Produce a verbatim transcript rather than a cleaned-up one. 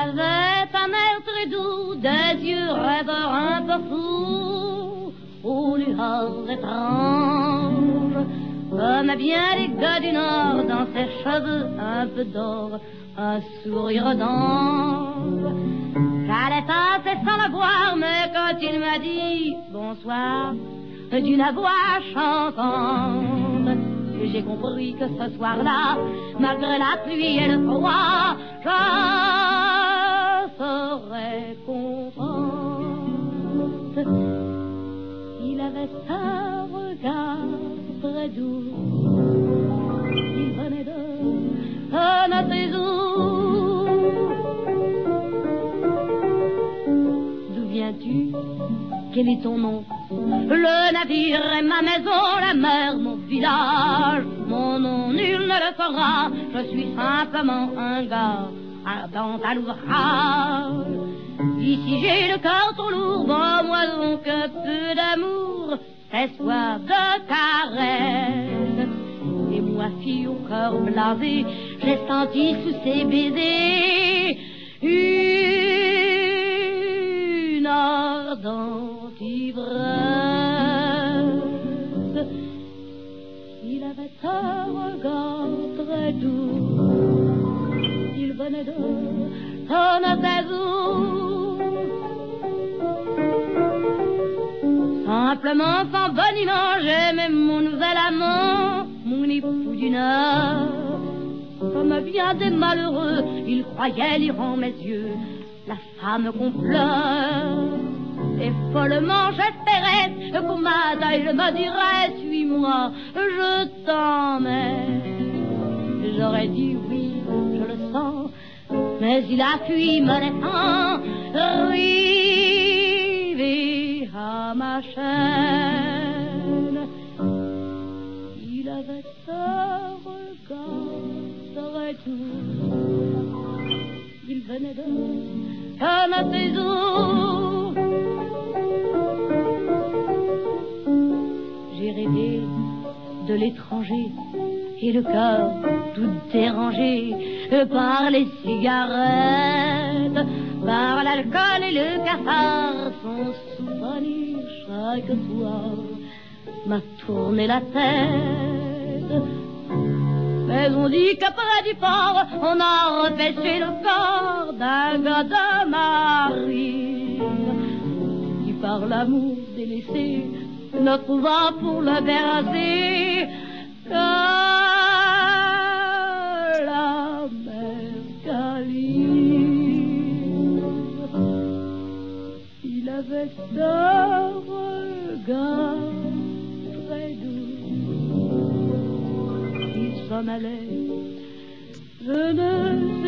avait un air très doux, des yeux rêveurs un peu fous, aux lueurs étranges, comme bien les gars du Nord, dans ses cheveux un peu d'or, un sourire d'ange. J'allais passer sans le voir, mais quand il m'a dit bonsoir, d'une voix chantante, j'ai compris que ce soir-là, malgré la pluie et le froid, je serais contente. Il avait un regard très doux, il venait de notre maison. D'où viens-tu? Quel est ton nom? Le navire est ma maison, la mer mon village. Mon nom nul ne le saura, je suis simplement un gars ardent à l'ouvrage. Ici j'ai le cœur trop lourd, bon moi donc un peu d'amour, c'est soif de caresse. Et moi fille au cœur blasé, j'ai senti sous ses baisers une ardente ivresse. Il avait un regard très doux, il venait de son azou. Simplement sans boniment, j'aimais mon nouvel amant, mon époux du Nord. Comme bien des malheureux, il croyait lire en mes yeux la femme qu'on pleure. Et follement j'espérais qu'au matin il me dirait suis-moi, je t'emmène. J'aurais dit oui, je le sens, mais il a fui me laissant rivé à ma chaîne. Il avait un regard très doux, il venait de notre eaux. J'ai rêvé de l'étranger et le cœur tout dérangé par les cigarettes, par l'alcool et le cafard. Son souvenir chaque soir m'a tourné la tête. Mais on dit qu'après du port, on a repêché le corps d'un gars de marine qui par l'amour délaissé ne trouva pour le bercer que la mer câline. Il avait un regard très doux, il s'en allait, je ne